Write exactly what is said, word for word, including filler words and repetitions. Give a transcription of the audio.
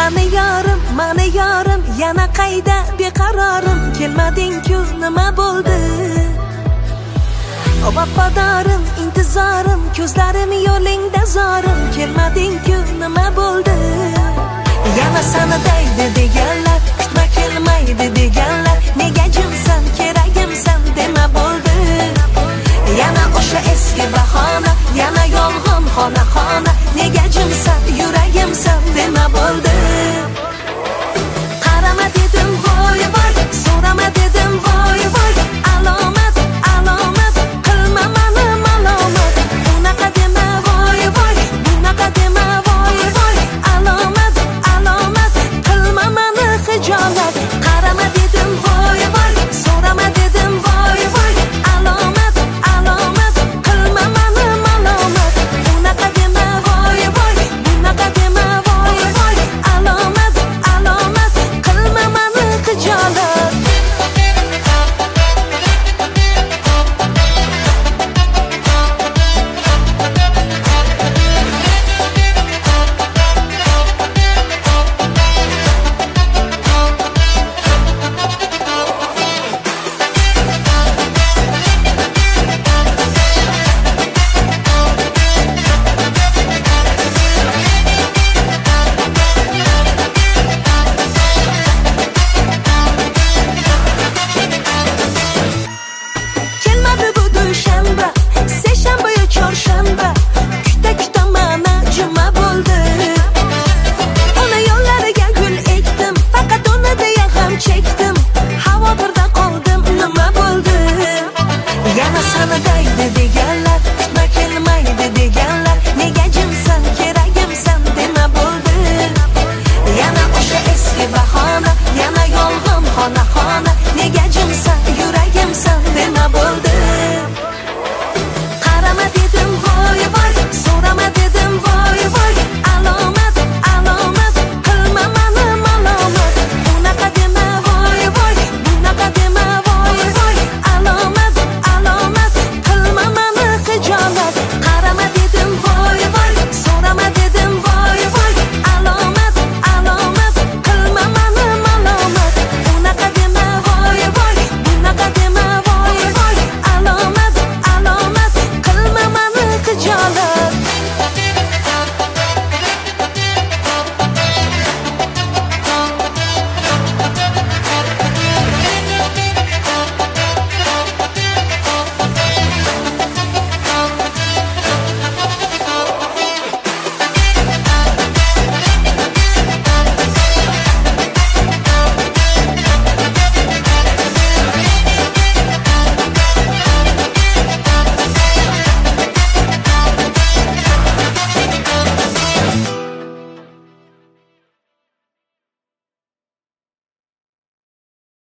mani yorim, mani yorim, yana qayda beqarorim, kelmading-ku nima bo'ldi? O vafodorim, intizorim, ko'zlarim yo'lingda zorim, kelmading-ku nima bo'ldi? Yana sana deydi deganlar, kutma kelmaydi deganlar, nega jimsan, keragimsan dema bo'ldi. Yana o'sha eski bahona, yana yolg'iz